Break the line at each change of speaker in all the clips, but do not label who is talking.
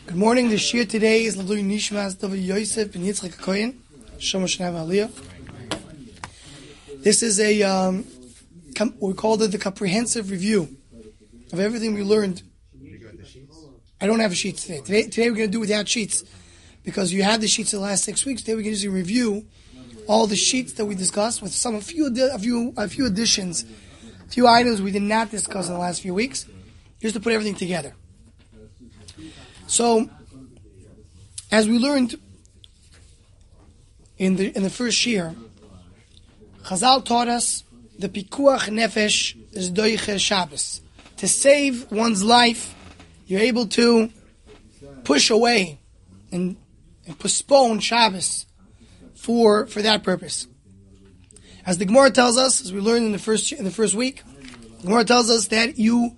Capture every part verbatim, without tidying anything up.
Good morning. The shir today is L'Lui Nishmas David Yosef and Yitzchak Kohen. Shema Shnav Aliyah. This is a um, com- we called it the comprehensive review of everything we learned. I don't have a sheet today. Today, today we're going to do without sheets because you had the sheets the last six weeks. Today we're going to review all the sheets that we discussed with some a few a few a few additions, a few items we did not discuss in the last few weeks, just to put everything together. So, as we learned in the in the first year, Chazal taught us the pikuach nefesh is doiche Shabbos. To save one's life, you're able to push away and, and postpone Shabbos for for that purpose. As the Gemara tells us, as we learned in the first in the first week, the Gemara tells us that you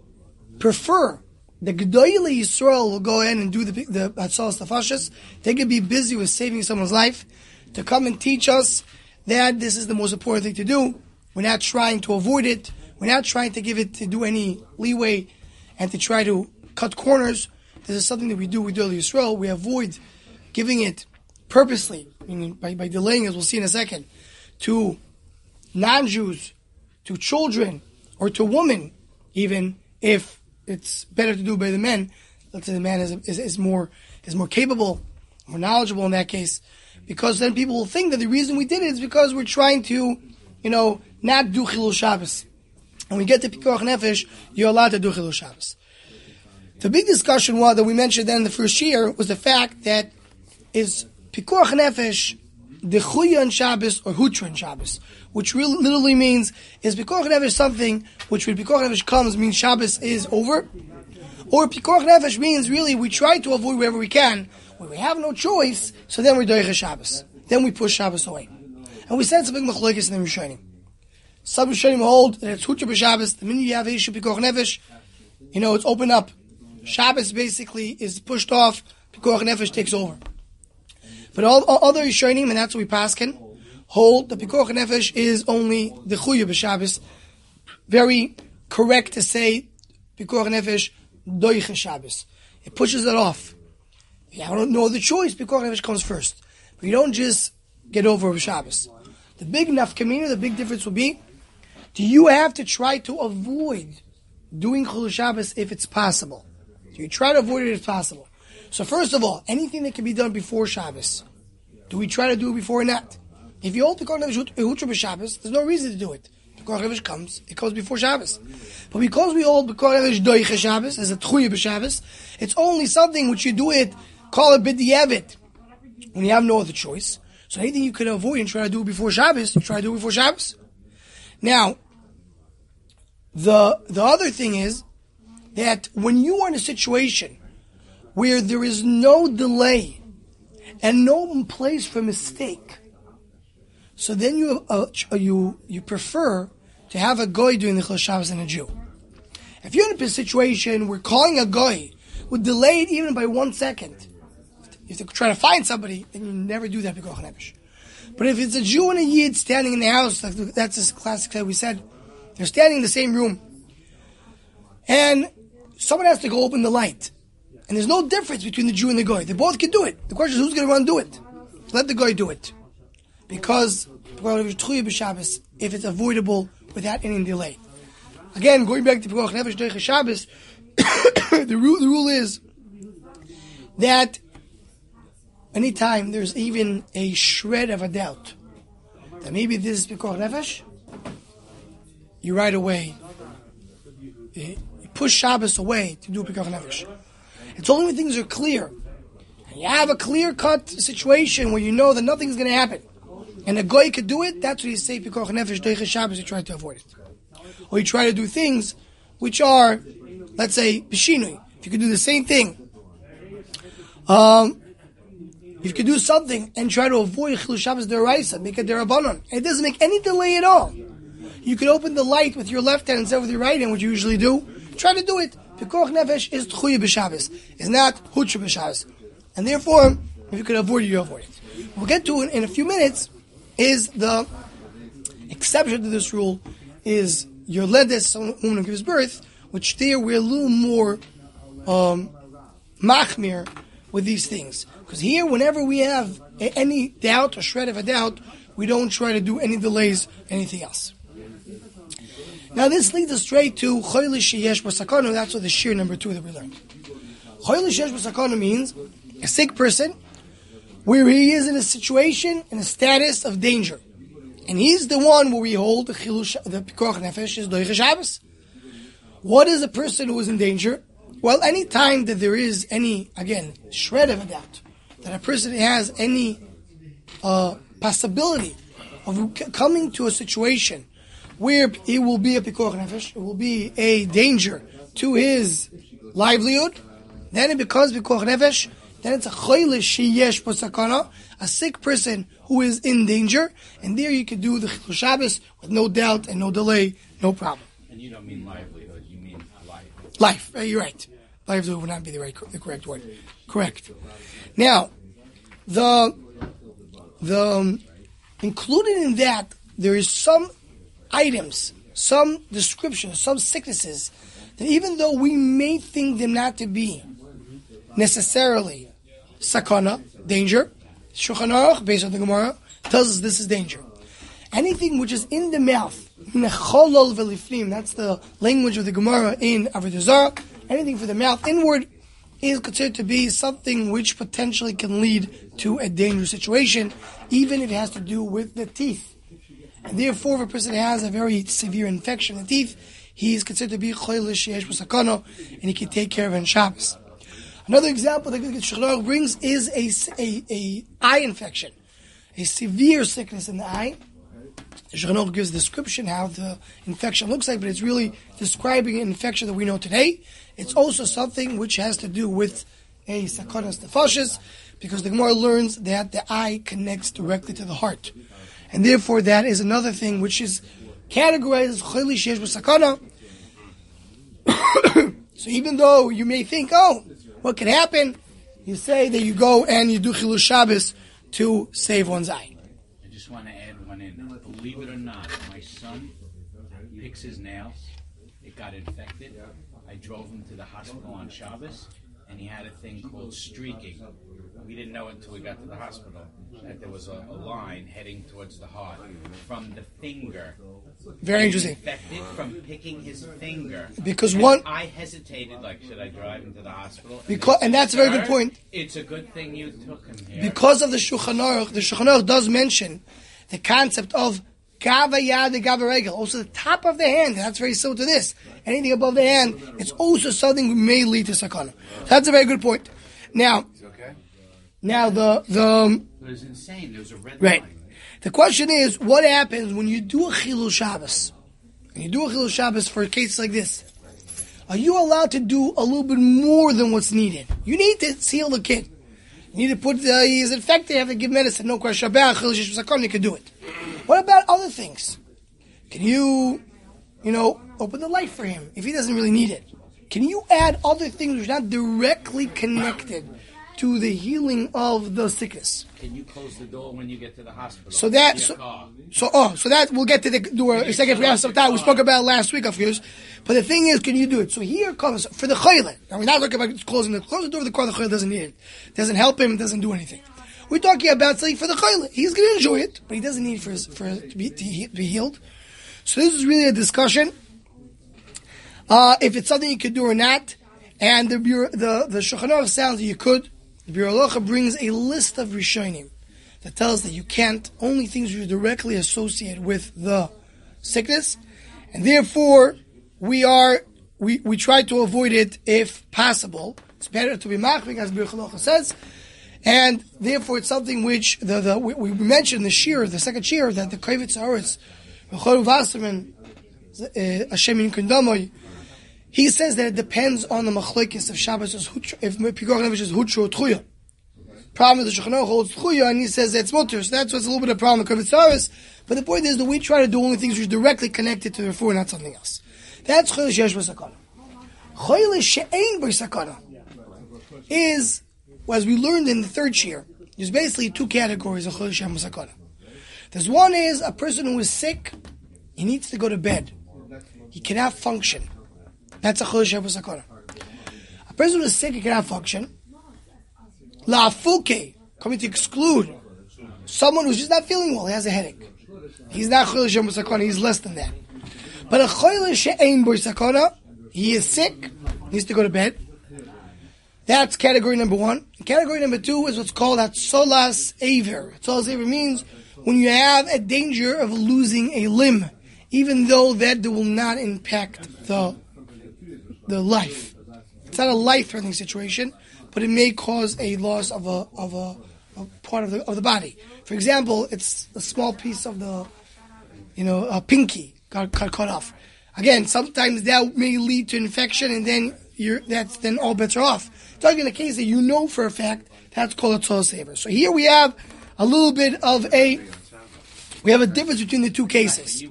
prefer the Gedolei Yisrael will go in and do the the Hatzalas Nefashos. They could be busy with saving someone's life to come and teach us that this is the most important thing to do. We're not trying to avoid it. We're not trying to give it to do any leeway and to try to cut corners. This is something that we do with Gedolei Yisrael. We avoid giving it purposely, meaning by, by delaying, as we'll see in a second, to non-Jews, to children, or to women, even if it's better to do by the men. Let's say the man is, is is more is more capable, more knowledgeable in that case, because then people will think that the reason we did it is because we're trying to, you know, not do Chilul Shabbos. When we get to Pikuach Nefesh, you're allowed to do Chilul Shabbos. The big discussion was, that we mentioned then in the first year, was the fact that is Pikuach Nefesh Dechuya on Shabbos or Hutra on Shabbos, which really, literally means, is Pikuach Nefesh something which when Pikuach Nefesh comes means Shabbos is over? Or Pikuach Nefesh means really we try to avoid wherever we can, when we have no choice, so then we're doiche Shabbos. Then we push Shabbos away. And we said it's a big machlokes in the Rishonim. Some Rishonim hold that it's Hutra b'Shabbos, the minute you have issue Pikuach Nefesh, you know, it's open up. Shabbos basically is pushed off, Pikuach Nefesh takes over. But all, all other Rishonim, and that's what we paskin, hold the Pikuach Nefesh is only the Chuya b'Shabbos. Very correct to say Pikuach Nefesh doiche Shabbos. It pushes it off. If you don't know the choice, Pikuach Nefesh comes first. But you don't just get over Shabbos. The big nafkamina, the big difference will be, do you have to try to avoid doing Chilul Shabbos if it's possible? Do you try to avoid it if possible? So first of all, anything that can be done before Shabbos, do we try to do it before or not? If you hold Pikuach Nefesh Hutra b'Shabbos, there's no reason to do it. Pikuach Nefesh comes, it comes before Shabbos. But because we hold Pikuach Nefesh doiche Shabbos as a Tchuya b'Shabbos, it's only something which you do it, call it b'diavad, when you have no other choice. So anything you can avoid and try to do it before Shabbos, you try to do it before Shabbos. Now, the the other thing is that when you are in a situation where there is no delay and no place for mistake, so then you uh, you you prefer to have a goy doing the Chilul Shabbos than a Jew. If you're in a situation where calling a goy would delay it even by one second, if you try to find somebody, then you never do that Pikuach Nefesh. But if it's a Jew and a Yid standing in the house, like that's this classic that we said, they're standing in the same room, and someone has to go open the light. And there's no difference between the Jew and the Goy. They both can do it. The question is, who's going to run and do it? Let the Goy do it. Because, if it's avoidable without any delay. Again, going back to Pikuach Nefesh Doiche Shabbos, the rule, the rule is that anytime there's even a shred of a doubt that maybe this is Pikuach Nefesh, you right away, you push Shabbos away to do Pikuach Nefesh. It's only when things are clear. And you have a clear-cut situation where you know that nothing's going to happen. And a goy could do it, that's what you say, Pikuach Nefesh, Doiche Shabbos, you try to avoid it. Or you try to do things which are, let's say, Bishinui. If you could do the same thing, um, if you could do something and try to avoid Chilul Shabbos Deraisa, make a Derabanan. It doesn't make any delay at all. You could open the light with your left hand instead of with your right hand, which you usually do. Try to do it. Pikuach Nefesh is Tchuya b'Shabbos. It's not Hutra b'Shabbos. And therefore, if you could avoid it, you avoid it. What we'll get to in, in a few minutes is the exception to this rule is your ledes, someone who gives birth, which there we're a little more um, machmir with these things. Because here, whenever we have a, any doubt or shred of a doubt, we don't try to do any delays, anything else. Now this leads us straight to choyle sheyesh b'sakana. That's what the shir number two that we learned. Choyle sheyesh b'sakana means a sick person where he is in a situation, in a status of danger. And he's the one where we hold the chilush, the pikuach nefesh is doicha Shabbos. What is a person who is in danger? Well, any time that there is any, again, shred of a doubt, that a person has any uh, possibility of coming to a situation where it will be a pikuach nefesh, it will be a danger to his livelihood, then it becomes pikuach nefesh, then it's a choyle sheyesh b'sakana, a sick person who is in danger, and there you can do the Chilul Shabbos with no doubt and no delay, no problem.
And you don't mean livelihood, you mean life.
Life, uh, you're right. Livelihood would not be the right, the correct word. Correct. Now, the the um, included in that there is some items, some descriptions, some sicknesses that even though we may think them not to be necessarily sakana, danger, Shulchan Aruch, based on the Gemara, tells us this is danger. Anything which is in the mouth, that's the language of the Gemara in Avodah Zarah, anything for the mouth inward is considered to be something which potentially can lead to a dangerous situation, even if it has to do with the teeth. And therefore, if a person has a very severe infection in the teeth, he is considered to be choyle sheyesh b'sakana, and he can take care of it on Shabbos. Another example that Shulchan Aruch brings is a, a, a eye infection, a severe sickness in the eye. Shulchan Aruch gives a description how the infection looks like, but it's really describing an infection that we know today. It's also something which has to do with a sakanas nefashis, because the Gemara learns that the eye connects directly to the heart. And therefore that is another thing which is categorized as choyle sheyesh b'sakana. So even though you may think, oh, what can happen? You say that you go and you do Chilul Shabbos to save one's eye.
I just want to add one in. Believe it or not, my son picks his nails. It got infected. I drove him to the hospital on Shabbos, and he had a thing called streaking. We didn't know it until we got to the hospital, that there was a, a line heading towards the heart from the finger.
Very interesting.
Infected from picking his finger.
Because
and
one,
I hesitated, like, should I drive him to the hospital? And
because, and that's a very good point.
It's a good thing you took him here.
Because of the Shulchan Aruch, the Shulchan Aruch does mention the concept of gava yad and gava regel, also the top of the hand. That's very similar to this. Anything above the hand, it's also something that may lead to sakana. That's a very good point. Now, now the the um,
it was insane. There was a red
right.
line.
The question is, what happens when you do a Chilul Shabbos? When you do a Chilul Shabbos for cases like this, are you allowed to do a little bit more than what's needed? You need to seal the kid. You need to put the, he's infected, you have to give medicine, no question about Chilul Shabbos, you can do it. What about other things? Can you, you know, open the light for him if he doesn't really need it? Can you add other things which are not directly connected to the healing of the sickness?
Can you close the door when you get to the hospital?
So that, so, so, oh, so that, we'll get to the door a second if we have some time. We spoke about it last week, of course. But the thing is, can you do it? So here comes, for the choyle. Now we're not talking about closing the, close the door of the car, the choyle doesn't need it. Doesn't help him, it doesn't do anything. We're talking about something for the choyle. He's going to enjoy it, but he doesn't need it for, his, for it to be, to be healed. So this is really a discussion, uh, if it's something you could do or not. And the, the, the Shulchan Aruch sounds that you could. The Biur Halacha brings a list of Rishonim that tells that you can't, only things which are directly associated with the sickness, and therefore we are we, we try to avoid it if possible. It's better to be machmir, as Biur Halacha says, and therefore it's something which the, the we, we mentioned the shir, the second shir, that the Kovetz Haaretz, Rechoru Wasserman, Hashem Yinkum Damoy, he says that it depends on the machlokes of Shabbos, if pikuach nefesh is hutru or tchuya. Problem is the Shulchan Aruch holds tchuya, and he says that's mutter. So that's what's a little bit of a problem with Kovetz Haaretz. But the point is that we try to do only things which are directly connected to the refuah, not something else. That's choyle sheyesh b'sakana. Choyle she'ein b'sakana is, as we learned in the third shir, there's basically two categories of choyle she'ein b'sakana. There's one is a person who is sick, he needs to go to bed. He cannot function. That's a choyle she'ein b'sakana. A person who is sick, he cannot function. La'afuke, coming to exclude someone who's just not feeling well, he has a headache. He's not choyle she'ein bo sakana, he's less than that. But a choyle she'ein bo sakana, he is sick, needs to go to bed. That's category number one. Category number two is what's called hatzolas aver. Hatzolas aver means when you have a danger of losing a limb, even though that will not impact the the life. It's not a life-threatening situation, but it may cause a loss of a of a, a part of the of the body. For example, it's a small piece of the, you know, a pinky got, got cut off. Again, sometimes that may lead to infection, and then you're that's then all bets are off. Talking in a case that you know for a fact, that's called a hatzolas aver. So here we have a little bit of a we have a difference between the two cases.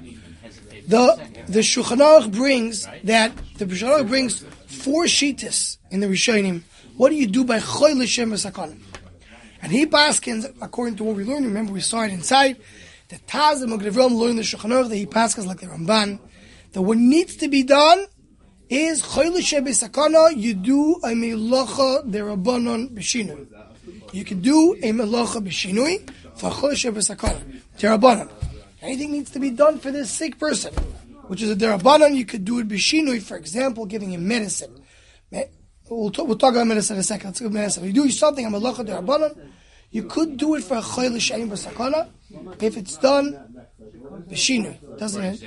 The the Shulchan Aruch brings that the Shulchan Aruch brings four shittas in the Rishonim. What do you do by choyle she'ein bo sakana? And he paskins according to what we learned. Remember, we saw it inside. The Taz and Magen Avraham learned the Shulchan Aruch that he paskins like the Ramban. That what needs to be done is choyle she'ein bo sakana. You do a melacha derabanan b'shinui. You can do a melacha b'shinui for choyle she'ein bo sakana derabanan. Anything needs to be done for this sick person, which is a derabanan. You could do it b'shinui, for example, giving him medicine. We'll talk, we'll talk about medicine in a second. Let's give medicine. If you do something, a melacha derabanan, you could do it for a choyle she'ein bo sakana if it's done b'shinui. Doesn't it?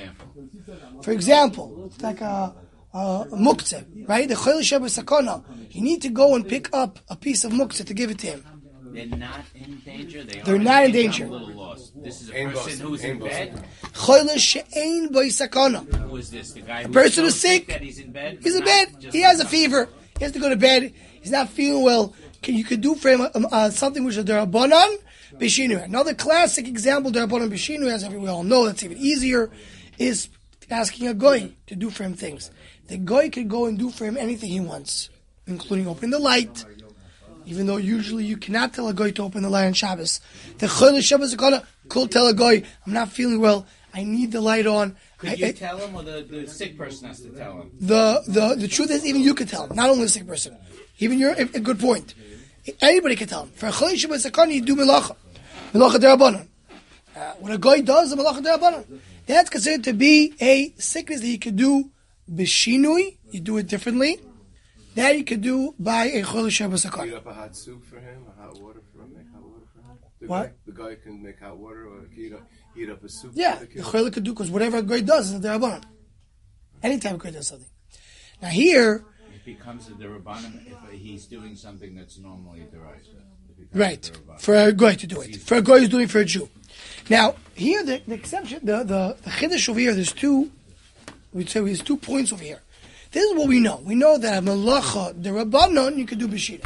For example, it's like a, a, a muktzeh, right? The choyle she'ein bo sakana. You need to go and pick up a piece of muktzeh to give it to him.
They're not in danger. They
They're
are
not in
danger.
danger.
I'm a little lost. This is a person who's in bed.
Choyle she'ein bo sakana.
Who is this? The guy.
The
who's
person
so
is sick.
That he's in bed.
He's in
Not
bed.
just
He has a
enough.
fever. He has to go to bed. He's not feeling well. Can, you could do for him um, uh, something which is derabanan b'shinui. Another classic example, derabanan b'shinui, as we all know, that's even easier, is asking a goy to do for him things. The goy could go and do for him anything he wants, including opening the light, even though usually you cannot tell a goy to open the light on Shabbos. The choyle she'ein bo sakana could tell a goy, I'm not feeling well, I need the light on.
Could
I,
you
I,
tell him, or the, the sick person has to tell him?
The, the the truth is, even you can tell him, not only the sick person. Even you're a, a good point. Anybody can tell him. For a choyle she'ein bo sakana, you do melacha. Melacha derabanan. Uh, what a guy does, a melacha derabanan. That's considered to be a sickness that you could do b'shinui. You do it differently. That you could do by a choyle she'ein bo sakana.
Heat up a hot soup for him, a hot water for him, make hot water for him. The
What?
Guy, the guy can make hot water or heat up, heat up a soup.
Yeah,
for the
the
kid.
choyle could do, because whatever a guy does is a derabanan. Anytime a guy does something. Now here,
It becomes a derabanan if he's doing something that's normally a deraisa.
right, for a guy to do it. For a guy who's doing it for a Jew. Now, here, the, the exception, the, the, the chiddush over here, there's two, we'd say there's two points over here. This is what we know. We know that a melacha derabanan, you could do b'shinui.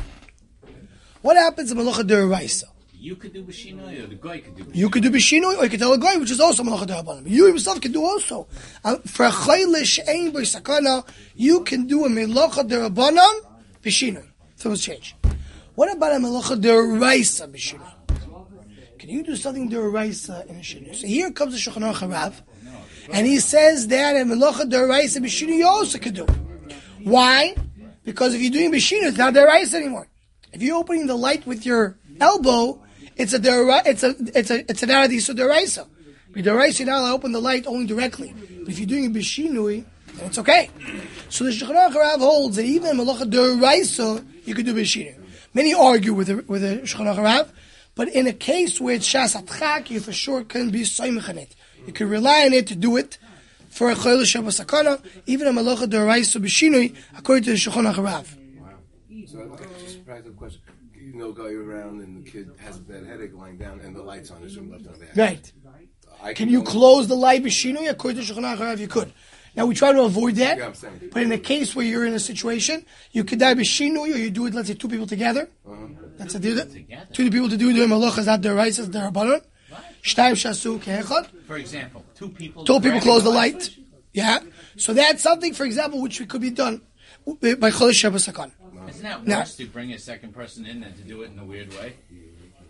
What happens in melacha deraisa?
You could do b'shinui, or the guy could do b'shinui.
You could do b'shinui, or you could tell a guy, which is also melacha derabanan. You yourself can do also. Uh, for a choyle she'ein bo sakana, you can do a melacha derabanan b'shinui. So it's changed. What about a melacha deraisa b'shinui? Can you do something deraisa in a shinui? So here comes the Shulchan Aruch Harav, and he says that a melacha deraisa b'shinui you also can do. Why? Because if you're doing b'shinui, it's not deraisa anymore. If you're opening the light with your elbow, it's a dera, it's a it's a it's an adis deraisa. With deraisa, you're not allowed to open the light only directly. But if you're doing a b'shinui, then it's okay. So the Shulchan Aruch Harav holds that even a melacha deraisa you could do b'shinui. Many argue with the with the Shulchan Aruch Harav, but in a case where it's shas atchak, you for sure can be soymech on it. You can rely on it to do it for a choyle she'ein bo sakana, even a melacha deraisa b'shinui, according to the Shulchan Aruch Harav.
Wow. So, okay, just a practical question. You know, go around and the kid has a bad headache lying down and the light's on his room left on the
Right.
I
Can you
go-
close the light b'shinui? According to Shulchan Aruch Harav, you could. Now we try to avoid that,
Yeah, I'm saying.
but in a case where you're in a situation, you could die b'shinui, or you do it, let's say, two people together.
Uh-huh.
That's a deal. Two people to do the melacha is not deraisa, it's derabanan. Shtayim shasu ke'echad.
For example, two people.
Two people
grab
close the
the
light. Yeah. So that's something, for example, which could be done by choyle she'ein bo sakana.
Isn't that
Now-
worse to bring a second person in than to do it in a weird way?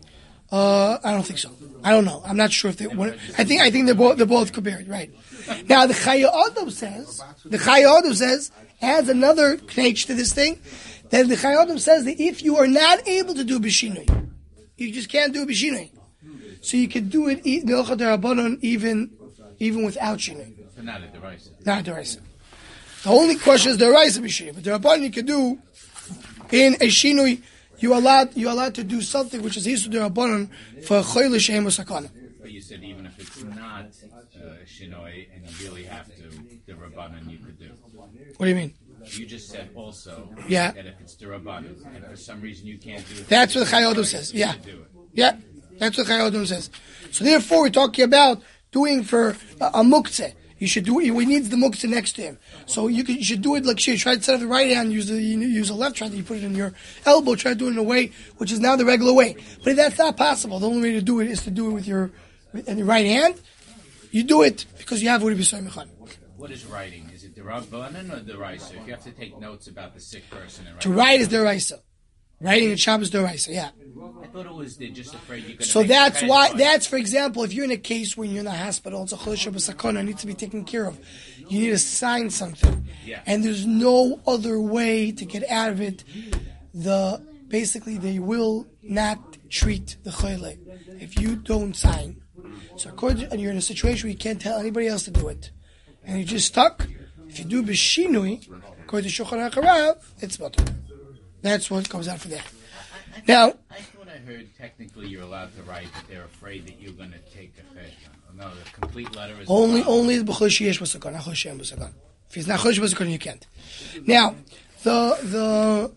Uh, I don't think so. I don't know. I'm not sure if they. What, I think I think they're both they're both compared, right? Now the Chaya Adam says the Chaya Adam says adds another knech to this thing. That the Chaya Adam says that if you are not able to do b'shinui, you just can't do b'shinui, so you can do it milcha derabanan even even without shinui.
But not a deraisa.
Not a deraisa. The only question is deraisa b'shinui, but derabanan you can do in a shinui. You allowed you allowed to do something which is Yisur Derabanan for Choyle She'em Sakana.
But you said even if it's not uh, Shinoi and you really have to, the Rabbanan you could do.
What do you mean?
You just said also
yeah.
that if it's the Rabbanan and for some reason you can't do it.
That's what the Chaya Adam says. Yeah. Yeah. That's what the Chaya Adam says. So therefore we're talking about doing for a, a muktzeh. You should do it. We need the muktzah next to him. So you, could, you should do it like you try to set up the right hand, use the you use the left hand, you put it in your elbow, try to do it in a way which is now the regular way. But if that's not possible, the only way to do it is to do it with your in your right hand. You do it because you have what Mechan.
What is writing? Is it the Rabbanan or the Raisa? If you have to take notes about the sick person and
to write is the Raisa. Writing in Shabbos the Raisa, yeah.
I thought it was they're just afraid you're going to.
So that's why. Fun. That's for example, if you're in a case when you're in the hospital, it's a Chodesh Shabbos Sakana needs to be taken care of. You need to sign something,
yeah.
And there's no other way to get out of it. The basically they will not treat the Choyle if you don't sign. So according, and you're in a situation where you can't tell anybody else to do it, and you're just stuck. If you do b'shinui, according to Shulchan Aruch, it's better. That's what comes out for that.
I, I,
now,
I thought I heard technically you're allowed to write that they're afraid that you're going to take a cheshbon. No, the complete letter is
only only the b'chol sheyesh b'sakon, not chol she'em b'sakon. If it's not chol she'em b'sakon, you can't. Now, the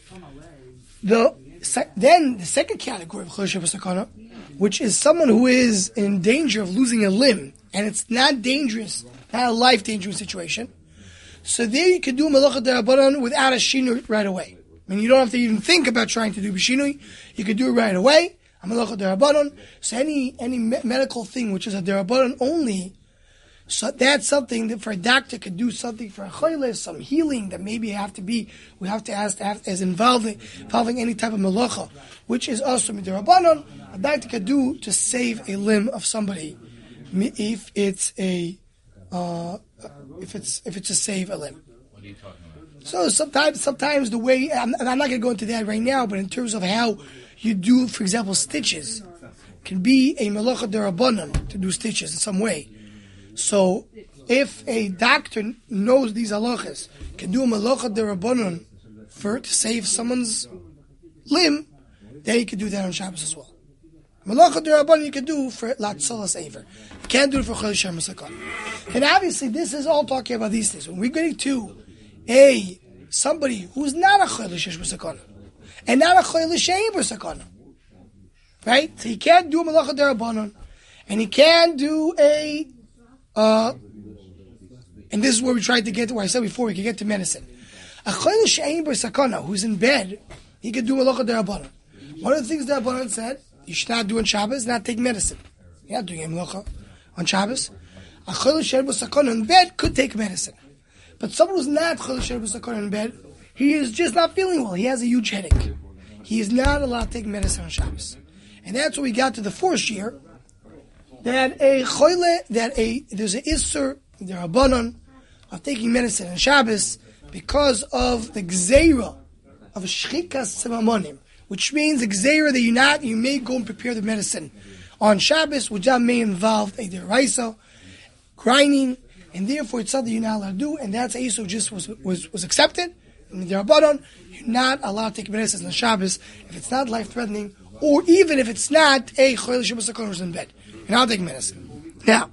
the the then the second category of chol she'em b'sakon, which is someone who is in danger of losing a limb, and it's not dangerous, not a life dangerous situation. So there you can do malacha derabanan without a shinui right away. I mean, you don't have to even think about trying to do b'shinui. You can do it right away. A malacha derabanan. So any any me- medical thing which is a derabanan only, so that's something that for a doctor could do something for a choyle, some healing that maybe have to be, we have to ask to have, as involving involving any type of malacha, which is also derabanan. A doctor could do to save a limb of somebody, if it's a uh, if it's if it's to save a limb.
What are you talking about?
So sometimes, sometimes the way, I'm, I'm not going to go into that right now, but in terms of how you do, for example, stitches, can be a melacha derabanan to do stitches in some way. So if a doctor knows these halachas, can do a melacha derabanan for to save someone's limb, then he can do that on Shabbos as well. Melacha derabanan you can do for latzalas aver. You can't do it for chol she'em b'sakon. And obviously, this is all talking about these things. When we're getting to a somebody who's not a choyle sheyesh b'sakana and not a choyle she'ein b'sakana, right? So he can't do a malacha derabanan, and he can do a, uh, and this is where we tried to get to where I said before we can get to medicine. A choyle she'ein b'sakana who's in bed, he can do malacha derabanan. One of the things that Rabbanan said you should not do on Shabbos, not take medicine. You're not doing a malacha on Shabbos. A choyle she'ein b'sakana in bed could take medicine. But someone who's not chol she'ein b'sakon in bed, he is just not feeling well. He has a huge headache. He is not allowed to take medicine on Shabbos. And that's when we got to the fourth year, that a choyle, that a, there's an isser, the rabbanon, of taking medicine on Shabbos because of the gzeira of shchikas semamonim, which means the gzeira that you not, you may go and prepare the medicine on Shabbos, which that may involve a deraisa, grinding, and therefore it's something you're not allowed to do, and that's Esau just was was, was accepted. And the Rabbanon, you're not allowed to take medicine on Shabbos if it's not life-threatening, or even if it's not a choyle she'ein b'sakon who's in bed. You're not taking medicine. Now,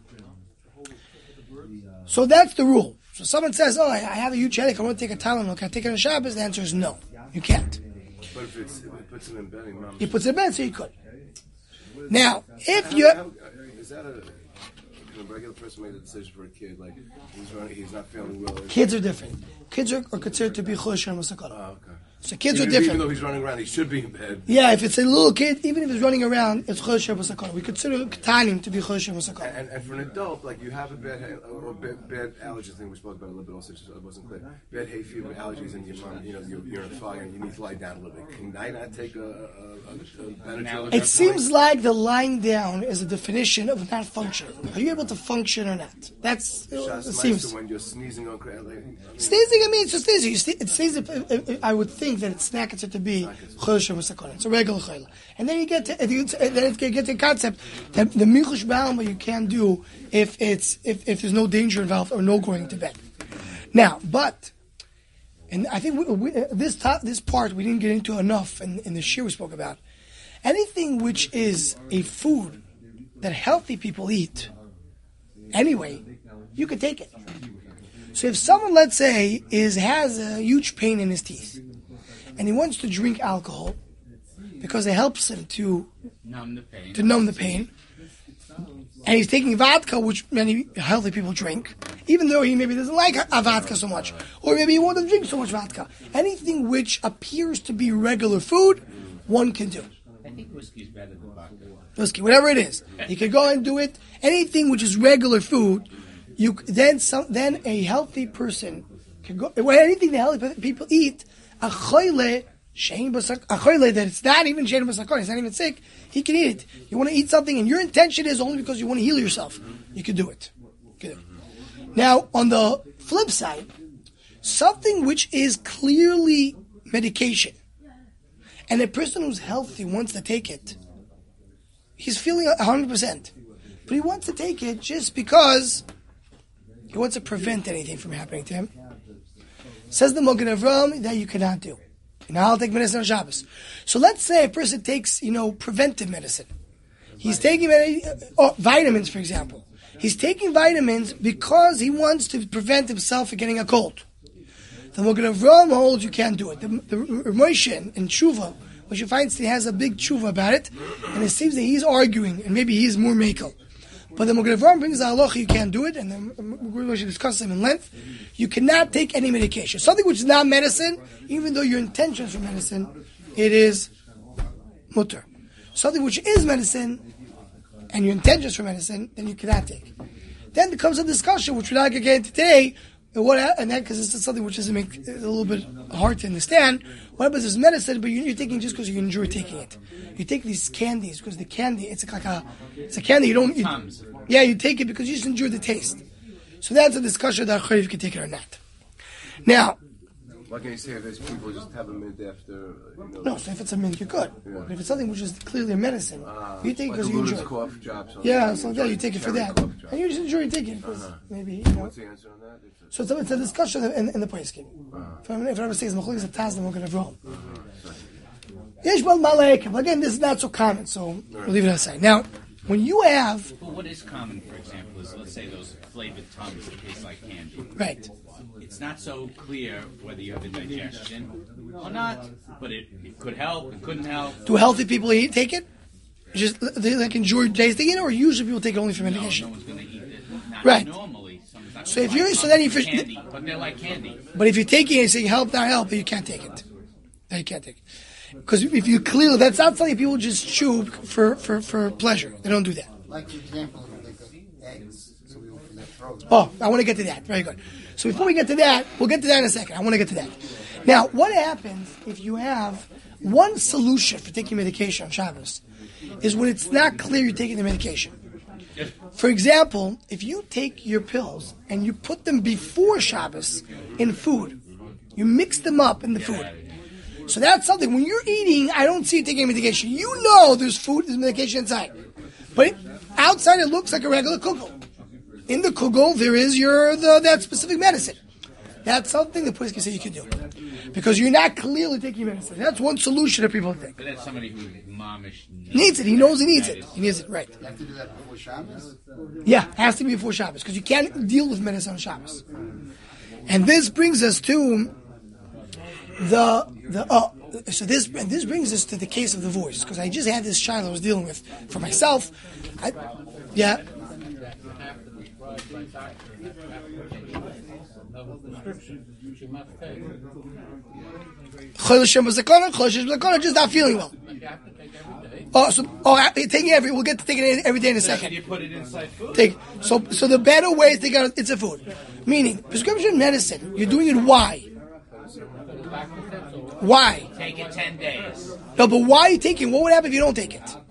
so that's the rule. So someone says, oh, I, I have a huge headache, I want to take a Tylenol, can I take it on Shabbos? The answer is no. You can't.
But if, it's, if it puts him in bed, he
He puts him in bed, so you could. Now, if you...
Is that a... A regular person made a decision for a kid, like he's running, he's not feeling well.
Kids are different. Kids are, are considered to be choyle she'ein b'sakon.
Oh, okay.
So kids
even,
are different.
Even though he's running around, he should be in bed.
Yeah, if it's a little kid, even if he's running around, it's Chol Sheva Sakana. We consider Ketanim to be Chol Sheva Sakana.
And, and for an adult, like you have a bad or bad, bad allergy thing we spoke about a little bit also, just it wasn't clear. Bad hay fever, allergies, and your mom, you know, you're, you're in a fog and you need to lie down a little bit. Can I not take a, a, a, a Benadryl?
It seems like the lying down is a definition of not functioning. Are you able to function or not? That's uh, it seems.
When you're sneezing on like, I mean,
sneezing, I mean, it's just sneezing. You see, it sneezes. I would think that it's not considered to be Chol Sheva Sakana. It's a regular chayla. And then you get to, then it get to the concept that the Michush Ba'alma you can't do if it's if, if there's no danger involved or no going to bed. Now, but, and I think we, we, this top, this part we didn't get into enough in, in the shir we spoke about. Anything which is a food that healthy people eat, anyway, you can take it. So if someone, let's say, is has a huge pain in his teeth, and he wants to drink alcohol because it helps him to
numb the pain,
to numb the pain, and he's taking vodka, which many healthy people drink, even though he maybe doesn't like a vodka so much, or maybe he won't drink so much vodka. Anything which appears to be regular food, one can do.
I think whiskey's better than vodka.
Whiskey, whatever it is, you can go and do it. Anything which is regular food, you then some then a healthy person can go. Well, anything the healthy people eat, a choyle shein basak, a choyle that it's not even shein basakon, it's not even sick. He can eat it. You want to eat something, and your intention is only because you want to heal yourself. You can do it. Okay. Now, on the flip side, something which is clearly medication, and a person who's healthy wants to take it, he's feeling one hundred percent, but he wants to take it just because he wants to prevent anything from happening to him. Says the Mogen Avram that you cannot do. You know, I'll take medicine on Shabbos. So let's say a person takes, you know, preventive medicine. He's taking oh, vitamins, for example. He's taking vitamins because he wants to prevent himself from getting a cold. The Mogen Avram holds you can't do it. The, the Moshe in Tshuva, which you find he has a big tshuva about it, and it seems that he's arguing, and maybe he's more makel. But the Mogen Avram brings the halacha, you can't do it, and the Moshe discusses them in length. You cannot take any medication. Something which is not medicine, even though your intention is for medicine, it is mutter. Something which is medicine, and your intention is for medicine, then you cannot take. Then there comes a discussion, which we're not going to get into today, and what, and that, because this is something which doesn't make it a little bit hard to understand. What happens is medicine, but you're, you're taking it just because you enjoy taking it. You take these candies because the candy, it's like a, it's a candy you don't, you, yeah, you take it because you just enjoy the taste. So that's a discussion that if you can take it or not. Now,
why can't you say if there's people just have a mint after? You know,
no, so if it's a mint, you're good. Yeah. But if it's something which is clearly a medicine, uh, you take it because
like
you enjoy it.
Cough drops,
yeah, so yeah, you take it for that, and you just enjoy taking it because uh-huh. maybe you know.
What's the answer on that? It's
a, so it's a, it's a discussion in, in the place scheme. Uh-huh. If I ever say it's machlokes ataz, then we're going to wrong. Yesh bal malek. Again, this is not so common, so we'll leave it aside. Now, when you have,
well, what is common, for example, is let's say those flavored tums that taste like candy.
Right.
It's not so clear whether you have indigestion or not, but it, it could help, it couldn't help.
Do healthy people eat, take it? Just they like enjoy tasting it, or usually people take it only for medication?
No, no one's going to eat it. Not
right.
Normally,
so if you're, so then you fish,
candy, but they're like candy.
But if you're taking it and saying help, not help, you can't take it. Then you can't take it. Because if you clearly, that's not something people just chew for, for, for pleasure. They don't do that.
Like the example of like eggs, so we open their throat.
Oh, I want to get to that. Very good. So before we get to that, we'll get to that in a second. I want to get to that. Now, what happens if you have one solution for taking medication on Shabbos is when it's not clear you're taking the medication. For example, if you take your pills and you put them before Shabbos in food, you mix them up in the food. So that's something, when you're eating, I don't see you taking medication. You know there's food, there's medication inside. But it, outside it looks like a regular kugel. In the kugel, there is your the, that specific medicine. That's something the police can say you can do. Because you're not clearly taking medicine. That's one solution that people think.
But that's somebody who momish
needs it. He knows he needs it. He needs it, right.
You have to do that before Shabbos?
Yeah, it has to be before Shabbos. Because you can't deal with medicine on Shabbos. And this brings us to the, the oh, so this this brings us to the case of the voice. Because I just had this child I was dealing with for myself. I, yeah. Chodesh B'Zakana, Chodesh B'Zakana, just not feeling well. Oh, so oh, taking every. We'll get to taking it every day in a second.
You put it inside food.
Take so so the better way is to take out it's a food. Meaning prescription medicine, you're doing it why? Why?
Take it ten days.
No, but why are you taking? What would happen if you don't take it?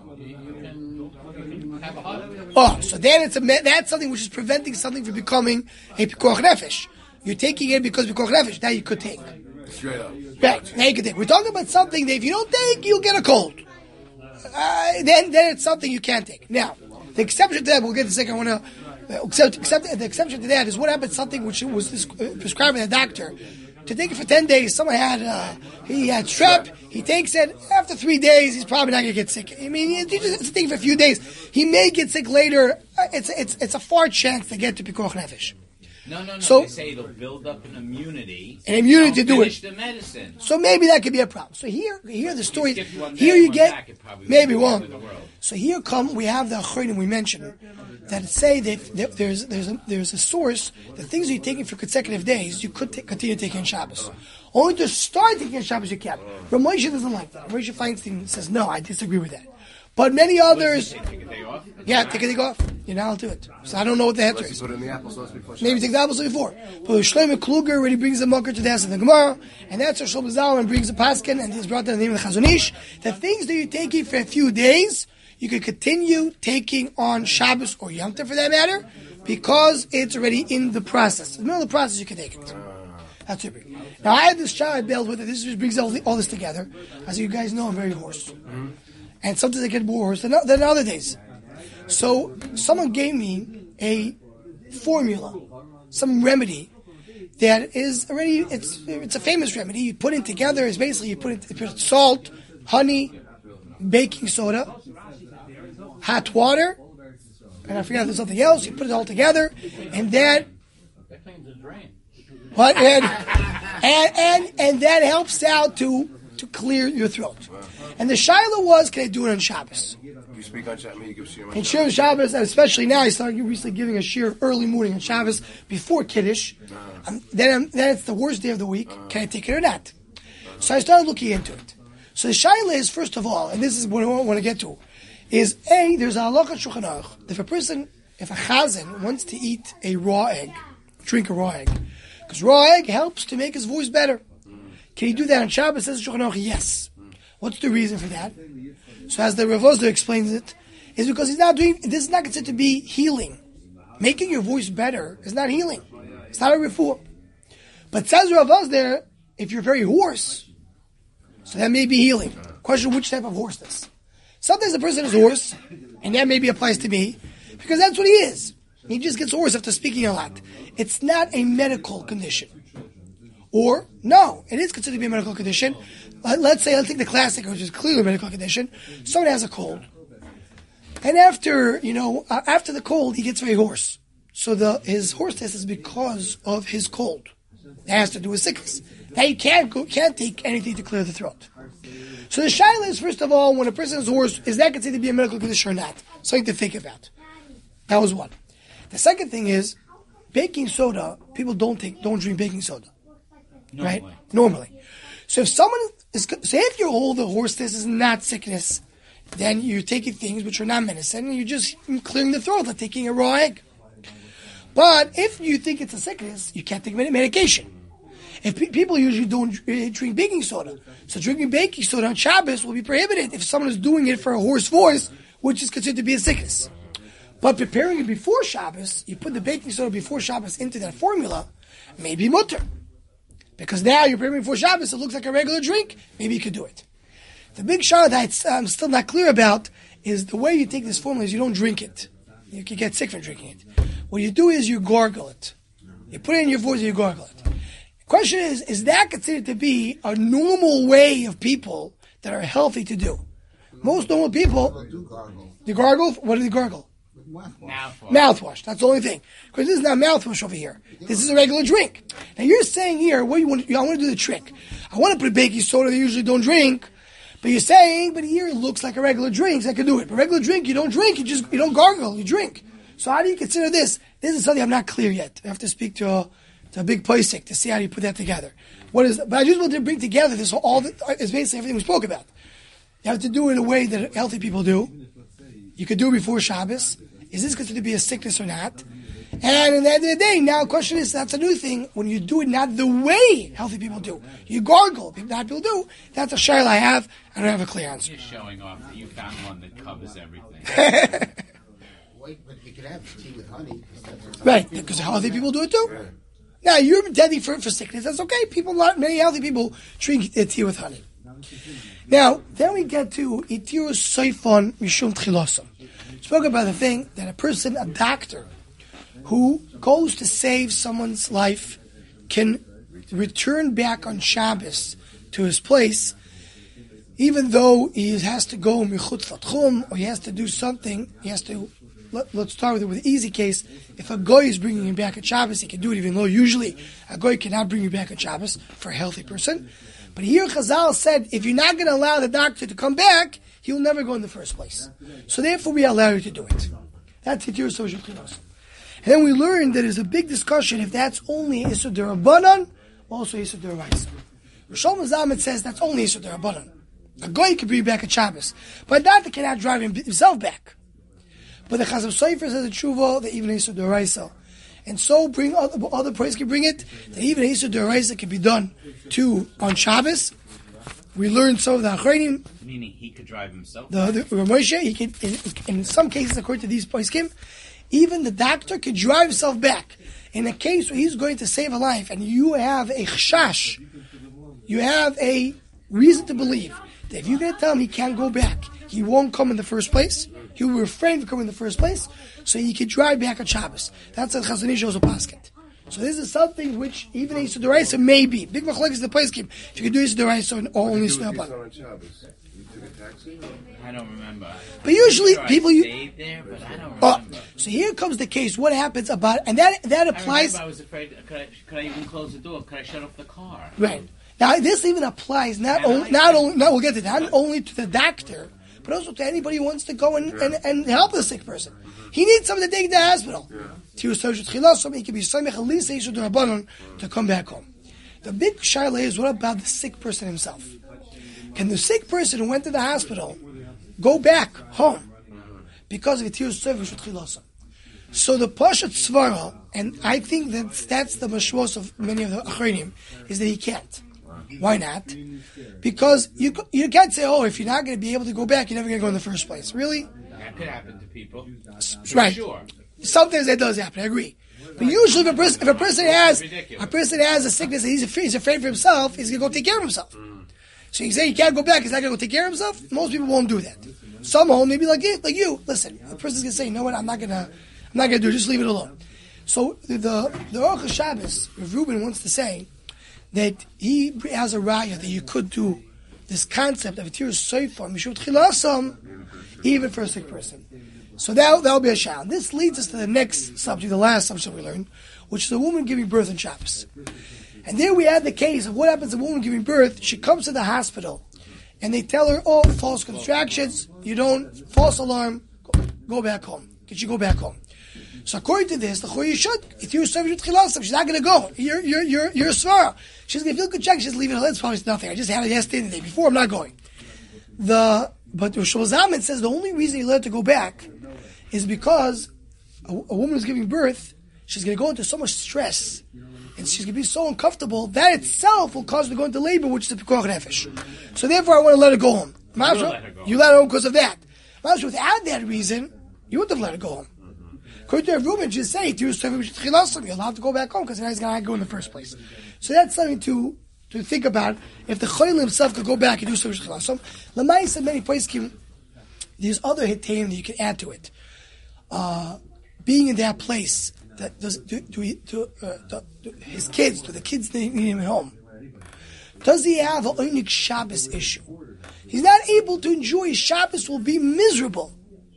Oh, so then it's a that's something which is preventing something from becoming a pikuach nefesh. You're taking it because pikuach nefesh. Now you could take.
Straight up.
Right. Now you could take. We're talking about something that if you don't take, you'll get a cold. Uh, then, then it's something you can't take. Now, the exception to that, we'll get to the second. I want to uh, accept, accept the exception to that is what happens. Something which was this, uh, prescribed by the doctor to take it for ten days. Someone had uh, he had strep. He takes it after three days. He's probably not going to get sick. I mean, you just it's a thing for a few days. He may get sick later. Uh, it's it's it's a far chance to get to pikuach nefesh.
No, no, no.
So,
they say it'll build up an immunity.
An immunity to do
finish
it.
the medicine.
So maybe that could be a problem. So here, here the story.
You one
Here
day,
you
one
get
back, it probably
maybe
won't
won't.
be the world.
So here come we have the achronim we mentioned that say that there- there's there's a, there's a source. The things you're taking for consecutive days, you could take, continue taking on Shabbos. Only to start taking on Shabbos you can't. Rav Moshe doesn't like that. Rav Moshe Feinstein says no, I disagree with that. But many others,
Take a day off.
yeah, take a day off. You're not allowed to do it. So I don't know what the answer
Unless
is.
you put it in the applesauce before.
Maybe take the apples before. But Shlomo Kluger already brings the mucker to the answer of the Gemara, and that's where Shlomo Zalman brings the paskin, and he's brought down the name of the Chazon Ish. The things that you're taking for a few days, you could continue taking on Shabbos or Yom Tov for that matter, because it's already in the process. In the middle of the process, you can take it. That's it. Now, I had this child built with it. This just brings all, the, all this together. As you guys know, I'm very hoarse. Mm-hmm. And sometimes I get more hoarse than, than other days. So, someone gave me a formula, some remedy that is already, it's it's a famous remedy. You put it together, it's basically you put it, you put salt, honey, baking soda, hot water, and I forgot there's something else. You put it all together, and that, what, and, and, and, and that helps out to, to clear your throat. And the shaila was, can I do it on Shabbos?
You speak on Shabbos, you give Shir.
In Shir Shabbos, and especially now, I started recently giving a Shir early morning on Shabbos before Kiddush. Um, then, I'm, then it's the worst day of the week. Can I take it or not? So I started looking into it. So the shaila is, first of all, and this is what I want to get to, is A, there's a halacha Shulchan Aruch. If a person, if a chazan wants to eat a raw egg, drink a raw egg, because raw egg helps to make his voice better. Can he do that on Shabbos? Says Shulchan Aruch, yes. What's the reason for that? So as the Rav Osler explains it, is because he's not doing, this is not considered to be healing. Making your voice better is not healing. It's not a refuah. But says Rav Osler, if you're very hoarse, so that may be healing. Question, which type of hoarseness? Sometimes the person is hoarse, and that maybe applies to me, because that's what he is. He just gets hoarse after speaking a lot. It's not a medical condition. Or, no, it is considered to be a medical condition. Let's say, let's take the classic, which is clearly a medical condition. Someone has a cold. And after, you know, uh, after the cold, he gets very hoarse. So the his hoarseness is because of his cold. It has to do with sickness. Now you can't go, can't take anything to clear the throat. So the shaila is, first of all, when a person is hoarse, is that considered to be a medical condition or not? Something to think about. That was one. The second thing is, baking soda, people don't take, don't drink baking soda.
Normally.
Right? Normally. So if someone is, say if your whole the hoarseness is not sickness, then you're taking things which are not medicine, and you're just clearing the throat, like taking a raw egg. But if you think it's a sickness, you can't take medication. If pe- people usually don't uh, drink baking soda, so drinking baking soda on Shabbos will be prohibited if someone is doing it for a hoarse voice, which is considered to be a sickness. But preparing it before Shabbos, you put the baking soda before Shabbos into that formula, maybe mutter. Because now you're preparing before Shabbos, it looks like a regular drink, maybe you could do it. The big shah that I'm still not clear about is the way you take this formula is you don't drink it. You can get sick from drinking it. What you do is you gargle it. You put it in your voice and you gargle it. The question is, is that considered to be a normal way of people that are healthy to do? Most normal people,
do gargle.
they gargle, what do they gargle?
Mouthwash.
Mouthwash. That's the only thing. Because this is not mouthwash over here. This is a regular drink. Now you're saying here, what you want? I want to do the trick. I want to put baking soda they usually don't drink, but you're saying, but here it looks like a regular drink, so I can do it. But regular drink, you don't drink. You just you don't gargle. You drink. So how do you consider this? This is something I'm not clear yet. I have to speak to uh, It's a big poisek to see how you put that together. What is? But I just wanted to bring together this all. The, is basically everything we spoke about. You have to do it in a way that healthy people do. You could do it before Shabbos. Is this considered to be a sickness or not? And at the end of the day, now the question is, that's a new thing. When you do it not the way healthy people do, you gargle, not people do, that's a shayla I have. I don't have a clear answer.
You're showing off that you found one that covers everything.
Wait, but you can have tea with honey.
Right, because healthy people do it too. Right. Now, you're deadly for, for sickness. That's okay. People, not many healthy people drink tea with honey. Now, then we get to Itirus Seifon Mishum Tchilosom. Spoke about the thing that a person, a doctor, who goes to save someone's life can return back on Shabbos to his place, even though he has to go Michutz Latchum, or he has to do something, he has to, let, let's start with it with the easy case. If a goy is bringing him back at Shabbos, he can do it, even though usually a goy cannot bring you back at Shabbos for a healthy person. But here Chazal said, if you're not going to allow the doctor to come back, he'll never go in the first place. So therefore we allow you to do it. That's Hitir Social Kinos. And then we learned that there's a big discussion if that's only Isur D'Rabbanan, or also Isur D'Oraisa. Rosh Hashanah says that's only Isur D'Rabbanan. A goy can bring you back at Shabbos, but a doctor cannot drive himself back. But the Chazal Sofer says a tshuva that even Isur D'Oraisa. And so bring other, other praise can bring it, that even Isur D'Oraisa can be done too on Shabbos. We learned some of the Achronim.
Meaning he could drive himself?
The, the Ramosha, he could, in, in some cases, according to these poskim, even the doctor could drive himself back. In a case where he's going to save a life, and you have a chashash, you have a reason to believe that if you're going to tell him he can't go back, he won't come in the first place, he will refrain from coming in the first place, so he can drive back on Shabbos. That's what Chazon Ish also pasket. So this is something which even Isur D'Oraisa may be. Big machlokes is the place keep. If you can do Isur D'Oraisa or only Isur D'Rabbanan.
I don't remember.
But usually
sure
people
I
you.
stayed there, but I don't
Oh,
remember.
so here comes the case. What happens about and that that
I
applies.
remember I was afraid. Could I, could I even close the door? Could I shut off the car?
Right now, this even applies not
Yeah,
only
I
not
see.
only no, we'll get to that. Not only to the doctor, but also to anybody who wants to go and, and, and help the sick person. He needs someone to take to the hospital. To somebody he can be Samech Elisa Isur D'Rabbanan to come back home. The big shaila is, what about the sick person himself? Can the sick person who went to the hospital go back home because of Itir Service with Chilasam? So the Pashat Svara, and I think that that's the mashmos of many of the Achronim, is that he can't. Why not? Because you you can't say, oh, if you're not going to be able to go back, you're never going to go in the first place. Really?
That could happen to people. For
Right.
Sure.
Sometimes that does happen. I agree. But usually, if a person, if a person has a person has a sickness and he's afraid, he's afraid for himself, he's going to go take care of himself. So you say he can't go back, he's not going to go take care of himself. Most people won't do that. Some home maybe like you, like you. Listen, the person's going to say, you know what? I'm not going to, I'm not going to do it. Just leave it alone. So the the, the Aruch HaShabbos, Rav Reuben wants to say that he has a raya that you could do this concept of a tir soifa mishum tchilasam even for a sick person. So that that'll be a shal. This leads us to the next subject, the last subject we learned, which is a woman giving birth on Shabbos. And there we had the case of what happens to a woman giving birth. She comes to the hospital, and they tell her, "Oh, false contractions. You don't false alarm. Go, go back home. Can she go back home?" So according to this, the choy should. If you're serving with chilasam, she's not going to go. You're you're you're you're a svara. She's going to feel good check. She's leaving her. It's probably nothing. I just had it yesterday and the day before. I'm not going. The but Rosh Hashanah says the only reason you let her to go back is because a, a woman who's giving birth, she's going to go into so much stress, and she's going to be so uncomfortable that itself will cause her to go into labor, which is a pikuach nefesh. So therefore, I want to let her go home.
You will let her go
You let her home because of that. Without that reason, you wouldn't have let her go home. According to Reuben, just say you're allowed to go back home because the guy's going to go in the first place. So that's something to to think about. If the choil himself could go back and do service chilasam, Lamais and many places, there's other hitayim that you can add to it. Uh, being in that place, that does do, do, do, uh, do, do his kids, do the kids need him at home? Does he have an oinik Shabbos issue? He's not able to enjoy Shabbos. Will be miserable.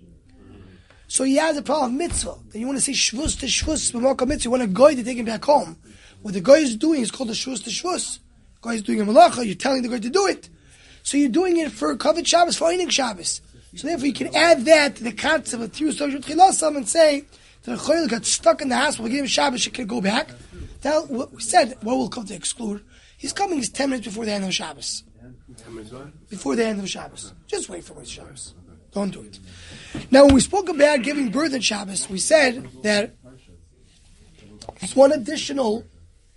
So he has a problem of mitzvah. Then you want to say shvus to shvus, b'malka mitzvah. You want a guy to take him back home. What the guy is doing is called a shvus to shvus. The guy is doing a malacha. You're telling the guy to do it. So you're doing it for covered Shabbos, for oinik Shabbos. So therefore, you can add that to the concept of Tirus Tovshut Chilasam and say that the Choyl got stuck in the hospital, we gave him Shabbos, she can go back. That, what we said, what will come to exclude, he's coming is ten minutes before the end of Shabbos.
ten minutes what?
Before the end of Shabbos. Just wait for Motzei Shabbos. Don't do it. Now, when we spoke about giving birth on Shabbos, we said that there's one additional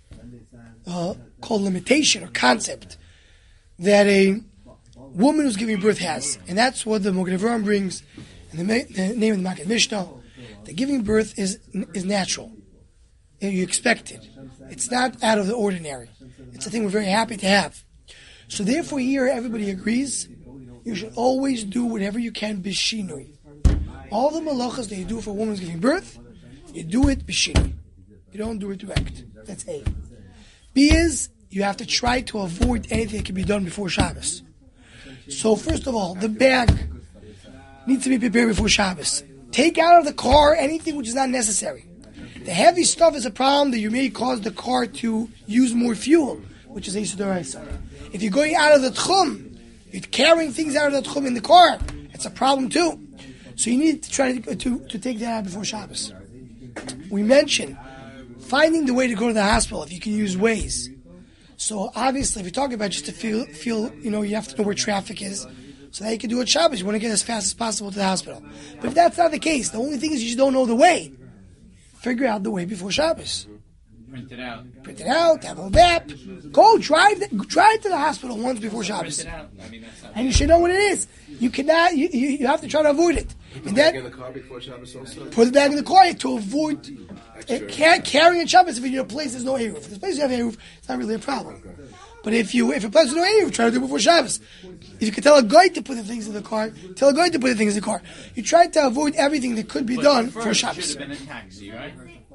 uh, called limitation or concept that a woman who's giving birth has, and that's what the Mogen Avraham brings in the, ma- the name of the Makkah Mishnah. That giving birth is is natural. You expect it. It's not out of the ordinary. It's a thing we're very happy to have. So therefore, here everybody agrees. You should always do whatever you can b'shinui. All the malachas that you do for a woman who's giving birth, you do it b'shinui. You don't do it direct. That's A. B is you have to try to avoid anything that can be done before Shabbos. So first of all, the bag needs to be prepared before Shabbos. Take out of the car anything which is not necessary. The heavy stuff is a problem that you may cause the car to use more fuel, which is Yisur D'Oraisa. If you're going out of the tchum, you're carrying things out of the tchum in the car, it's a problem too. So you need to try to, to, to take that out before Shabbos. We mentioned finding the way to go to the hospital if you can use Waze. So obviously, if you're talking about just to feel, feel, you know, you have to know where traffic is, so that you can do it Shabbos. You want to get as fast as possible to the hospital. But if that's not the case, the only thing is you just don't know the way. Figure out the way before Shabbos.
Print it out.
Print it out, have a map. Go drive, the, drive to the hospital once before Shabbos.
Print it out. I mean, that's not
And you should know what it is. You cannot, you, you, you have to try to avoid it.
Put
And
the bag
then,
in the car before Shabbos also?
put the bag in the car to avoid
Extra.
uh, car- carrying a Shabbos if you're in a place there's no air roof. If there's a place you have air roof, it's not really a problem. But if you if a place with no air roof, try to do it before Shabbos. If you can tell a guy to put the things in the car, tell a guy to put the things in the car. You try to avoid everything that could be
But
done
first,
for
it
Shabbos.
should have been a taxi, right?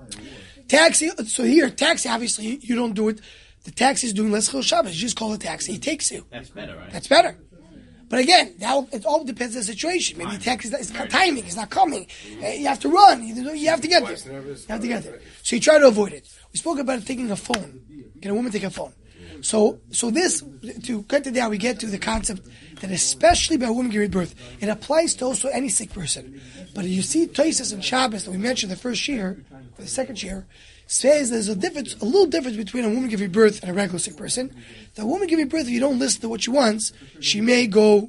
Taxi, so here, taxi, obviously, you don't do it. The taxi is doing less Chil Shabbos. You just call a taxi. He takes you.
That's better, right?
That's better. But again, now it all depends on the situation. Maybe the taxi is not timing. It's not coming. Uh, You have to run. You you have to get there. You have to get there. So you try to avoid it. We spoke about taking a phone. Can a woman take a phone? So, so this, to cut it down, we get to the concept that especially by a woman giving birth, it applies to also any sick person. But you see Tosfos and Shabbos that we mentioned the first year, or the second year, says there's a difference, a little difference between a woman giving birth and a regular sick person. The woman giving birth, if you don't listen to what she wants, she may go,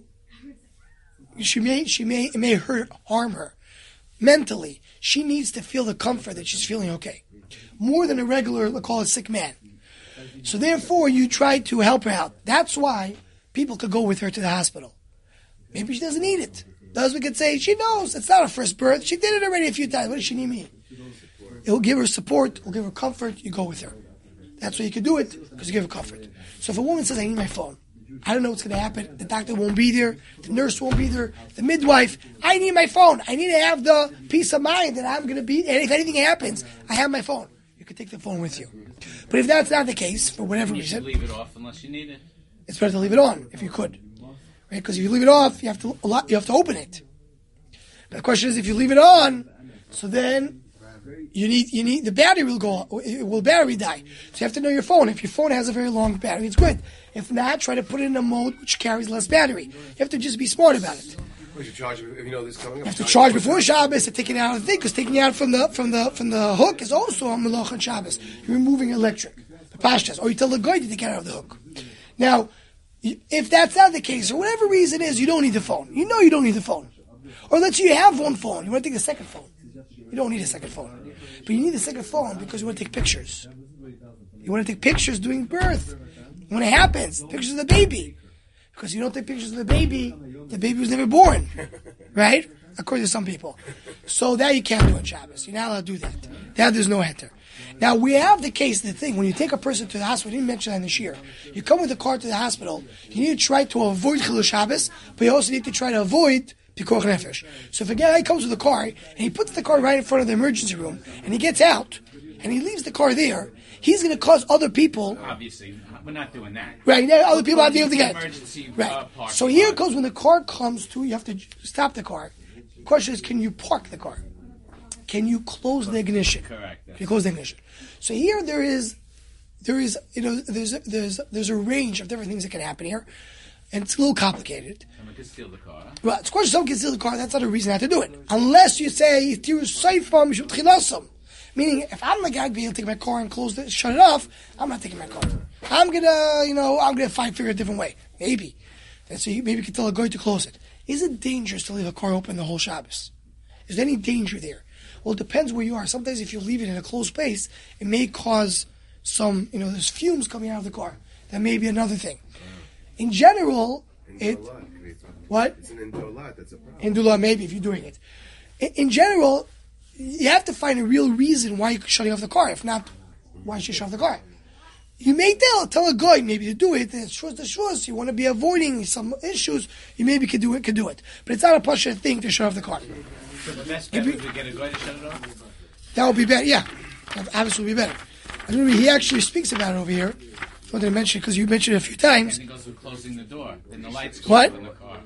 she may, she may, it may hurt, harm her. Mentally, she needs to feel the comfort that she's feeling okay. More than a regular, let's call it sick man. So therefore, you try to help her out. That's why people could go with her to the hospital. Maybe she doesn't need it. The husband could say, she knows, it's not her first birth. She did it already a few times. What does she need me? It will give her support, it will give her comfort, you go with her. That's why you can do it, because you give her comfort. So if a woman says, I need my phone, I don't know what's going to happen, the doctor won't be there, the nurse won't be there, the midwife, I need my phone, I need to have the peace of mind that I'm going to be, and if anything happens, I have my phone. You can take the phone with you. But if that's not the case, for whatever
You
reason,
should leave it off unless you need it.
it's better to leave it on, if you could. Right? Because if you leave it off, you have to a lot, you have to open it. But the question is, if you leave it on, so then you need you need the battery will go, it will battery die. So you have to know your phone. If your phone has a very long battery, it's good. If not, try to put it in a mode which carries less battery. You have to just be smart about it.
You should charge if you know this coming up.
You have to charge before Shabbos to take it out of the thing, because taking it out from the from the from the hook is also a malach on Shabbos. You're removing electric, the pashtas, or you tell the guy to take it out of the hook. Now, if that's not the case, for whatever reason is, you don't need the phone. You know you don't need the phone. Or let's say you have one phone, you want to take a second phone. You don't need a second phone. But you need a second phone because you want to take pictures. You want to take pictures during birth. When it happens, pictures of the baby. Because you don't take pictures of the baby, the baby was never born. Right? According to some people. So that you can't do on Shabbos. You're not allowed to do that. That there's no heter. Now we have the case, the thing, when you take a person to the hospital, we didn't mention that in this year. You come with a car to the hospital, you need to try to avoid Chilul Shabbos, but you also need to try to avoid Pikuach Nefesh. So if a guy comes with a car, and he puts the car right in front of the emergency room, and he gets out, and he leaves the car there, he's going to cause other people...
Obviously, we're not doing that.
Right, now other people have to be able to get
Emergency,
right.
uh, park
So here it
car.
goes, when the car comes to, you have to stop the car. The question is, can you park the car? Can you close the ignition?
Correct.
Can you close the ignition? So here there is, there is, you know, there's a, there's there's a range of different things that can happen here, and it's a little complicated.
Someone could steal the car.
Well, of course, someone can steal the car. That's not a reason not to do it, unless you say "Tiru seifam mishum tchilasam." Meaning, if I'm the guy to be able to take my car and close it, shut it off, I'm not taking my car. I'm gonna, you know, I'm gonna find figure a different way. Maybe. And so you maybe you can tell a guy to close it. Is it dangerous to leave a car open the whole Shabbos? Is there any danger there? Well, it depends where you are. Sometimes if you leave it in a closed space, it may cause some, you know, there's fumes coming out of the car. That may be another thing. In general, it... What?
It's an indoor lot, that's a problem.
Indoor lot, maybe, if you're doing it. In, in general, you have to find a real reason why you're shutting off the car. If not, why should you shut off the car? You may tell, tell a guy maybe to do it, and it's shus the shus, you want to be avoiding some issues, you maybe could do it, could do it. But it's not a pasha thing to shut off the car.
So the best bet is to get a guy to shut it off?
That would be better, yeah. That obviously would be better. I don't know, he actually speaks about it over here. I wanted to mention it because you mentioned it a few times.
And he goes with closing the door. Then the lights go
What?
off in the car.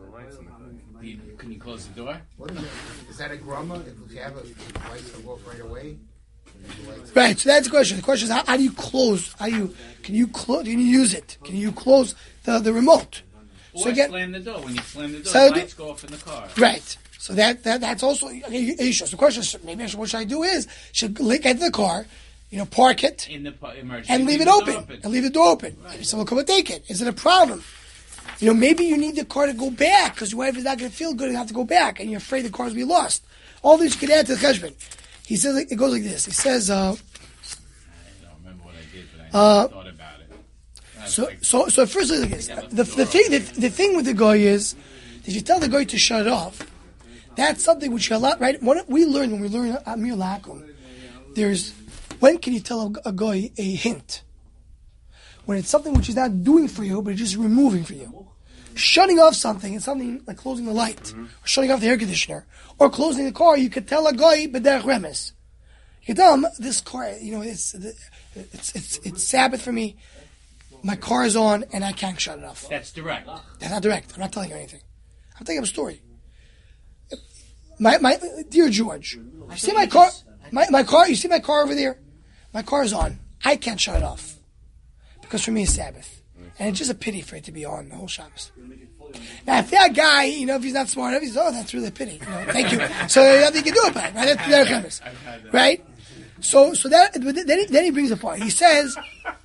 Do you, can you close the door?
What is, it? Is that a grumma? If you have a lights that go off right away?
Right, so that's the question. The question is, how, how do you close? How do you, can you close, can you use it? Can you close the, the remote?
Or
So again,
slam the door. When you slam the door,
So
the
the-
lights go off in the car.
right. So that, that that's also an issue. So the question is, maybe I should, what should I do is, should get into the car, you know, park it,
In the pu- emergency.
and leave it
the door
open, and leave the door open. Maybe someone will come and take it. Is it a problem? You know, maybe you need the car to go back because your wife is not going to feel good and have to go back, and you're afraid the car's will be lost. All these you can add to the cheshbon. He says it goes like this. He says, uh,
I don't remember what I did, but I
Uh,
thought about it. I was
so
like,
so so first like this. The the thing the, the thing with the guy is, if you tell the guy to shut it off, that's something which you allow. Right? What we learn when we learn Amir Lakum, there's when can you tell a, a guy a hint? When it's something which is not doing for you, but it's just removing for you. Shutting off something is something like closing the light, or shutting off the air conditioner, or closing the car. You could tell a guy b'derech remes. You can tell him this car, you know, it's it's it's it's Sabbath for me. My car is on, and I can't shut it off.
that's direct.
That's not direct. I'm not telling you anything. I'm telling you a story. My my dear George, you see my car, my my car. You see my car over there. My car is on. I can't shut it off because for me it's Sabbath, and it's just a pity for it to be on the whole Shabbos. Now, if that guy, you know, if he's not smart enough, he's oh, that's really a pity. You know, thank you. So nothing you can do about it, right? That's Derech Emes, right? So so that then he, then he brings a point. He says,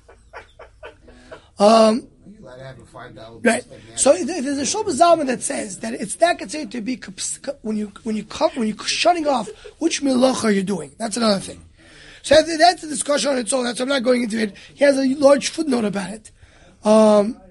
um.
You gotta have a five dollar.
Right. So there's a Shlomo Zalman that says that it's not considered to be when you when you come when you're shutting off which melacha are you doing. That's another thing. So that's a discussion on its own. That's I'm not going into it. He has a large footnote about it. Um,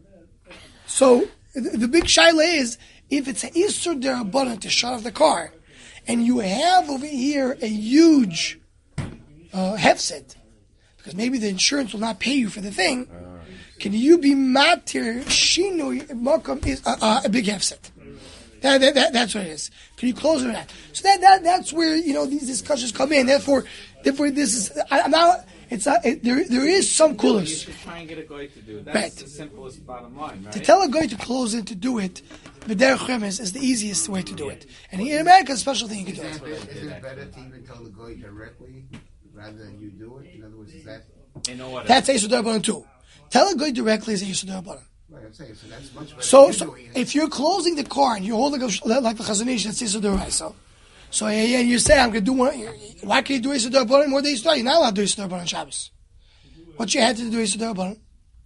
so the, the big shaila is if it's an isur derabbanan to shut off the car, and you have over here a huge uh, hefset, because maybe the insurance will not pay you for the thing. Can you be matir shinu makam is uh, uh, a big hefset? That, that, that, that's what it is. Can you close it or not? So that, that that's where you know these discussions come in. Therefore, therefore this is I, I'm not. It's not. It, there there is some
You
coolers.
should try and get a guy to do. That's
Right.
the simplest bottom line, right?
To tell a guy to close it to do it, but derech remes is the easiest way to do it. And in America, it's a special thing you can do
Is
it.
it, is it better to even tell the guy directly rather than you do it? In other words, is that
In order.
That's Yisur Darabanan too. Tell a guy directly is a Yisur Darabanan.
right? I'm saying so. That's much better.
So,
than
so
doing it.
if you're closing the car and you're holding a, like the Chazon Ish, that's Yisur Daraisa. So yeah, yeah, and you say I'm going to do one. Why can you do Yisur Darabanan more than Yisur Darabanan? You're not allowed to do Yisur Darabanan on Shabbos. What you had to do Yisur Darabanan?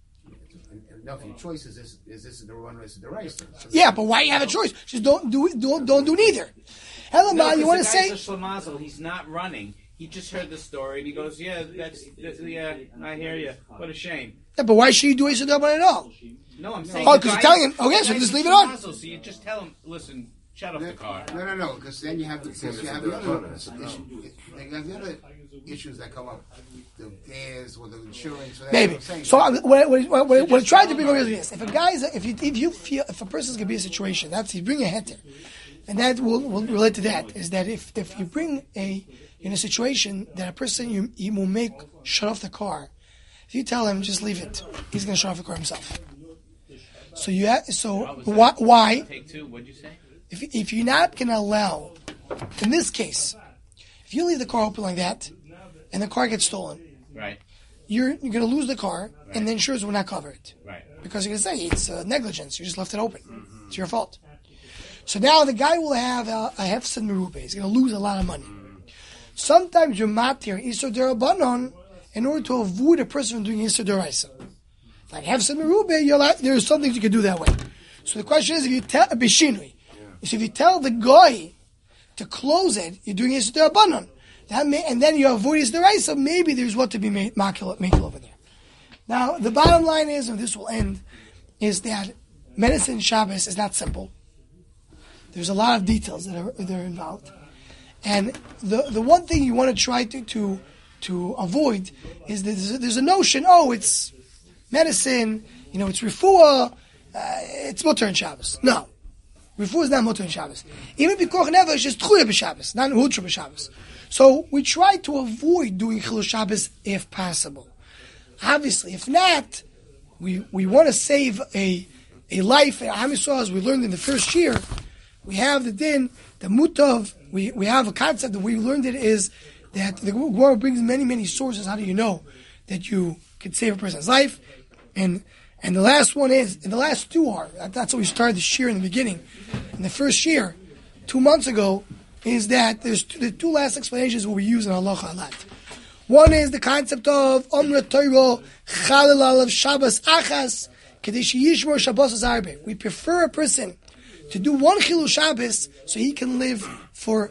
No, your choice is this: is this the one or is it the right? So
Yeah, but why you have a choice? Just don't do it. Don't don't do neither. Elamai,
No,
you want to
the guy's
say?
a shlemazel. He's not running. He just heard the story and he goes, "Yeah, that's, that's yeah, I hear you. What a shame."
Yeah, but why should you do Yisur Darabanan at all?
No, I'm saying.
Oh,
the
'cause you're
guy-
telling him, okay,
the
so
guy's
just
a
leave it on.
shlemazel, So you just tell him, "Listen, shut off the car."
No, no, no, because then you have the, because you have the other issue, you have the other issues that come up, the gas or the insurance. Or that
Maybe.
I'm saying.
So I'm, what, what, what, what, what I'm trying to bring over is this: if a guy is, if you if you feel if a person's gonna be in a situation, that's you bring a heter, and that will, will relate to that is that if if you bring a in a situation that a person you you will make shut off the car, if you tell him just leave it, he's gonna shut off the car himself. So you ha- so why why
Take two. What'd you say?
if if you're not gonna allow in this case, if you leave the car open like that, and the car gets stolen.
Right.
You're you're going to lose the car, and the insurance will not cover it.
Right.
Because you're going to say it's uh, negligence. You just left it open. Mm-hmm. It's your fault. So now the guy will have a, a hefsed merube. He's going to lose a lot of money. Sometimes you're matir Isur Derabanan in order to avoid a person from doing Isur Deraisa. Like Hefsed Merubah, you're like, there are some things you can do that way. So the question is, if you tell Bishinui, so if you tell the guy to close it, you're doing Isur Derabanan. That may, and then you avoid Isur Deraisa, maybe there's what to be made makil over there. Now, the bottom line is, and this will end, is that medicine Shabbos is not simple. There's a lot of details that are, that are involved. And the the one thing you want to try to to, to avoid is that there's a, there's a notion, oh, it's medicine, you know, it's refuah, uh, it's mutter in Shabbos. No. Refuah is not mutter in Shabbos. Even Pikuach Nefesh is tchuya b'Shabbos, not hutra b'Shabbos. So we try to avoid doing Chilul Shabbos if possible. Obviously, if not, we we want to save a a life. Am Yisrael, as we learned in the first year, we have the din, the mutav. We we have a concept that we learned it is that the Gemara brings many many sources. How do you know that you can save a person's life? And and the last one is, and the last two are. That's what we started this year in the beginning. In the first year, two months ago, is that there's two, the two last explanations what we use in halacha a lot. One is the concept of Omra Torah Chalal Alav Shabbos Achas Kadesh Yishmor Shabbos Zarbe. We prefer a person to do one Chilul Shabbos so he can live for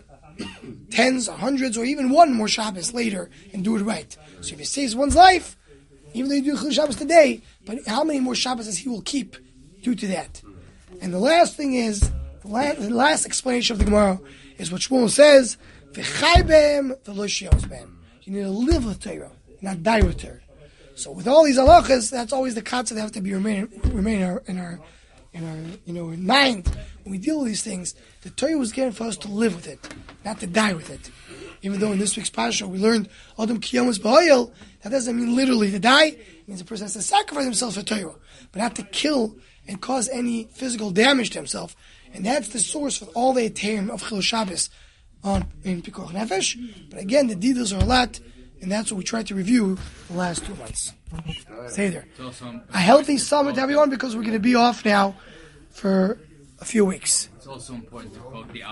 tens, or hundreds, or even one more Shabbos later and do it right. So if he saves one's life, even though you do Chilul Shabbos today, but how many more Shabbos he will keep due to that? And the last thing is, the last, the last explanation of the Gemara is what Shmuel says, V'chai behem v'lo shios behem. You need to live with Torah, not die with Torah. So with all these halachas, that's always the concept that have to be remain remain in our in our in our you know in mind when we deal with these things. The Torah was given for us to live with it, not to die with it. Even though in this week's parasha we learned Adam Kiyomas Ba'oyel, that doesn't mean literally to die. It means a person has to sacrifice himself for Torah, but not to kill and cause any physical damage to himself. And that's the source for all the eterim of Chilul Shabbos on in Pikuach Nefesh. But again, the details are a lot, and that's what we tried to review the last two months. Stay there. A healthy summer to everyone, because we're going to be off now for a few weeks.
It's also important to quote the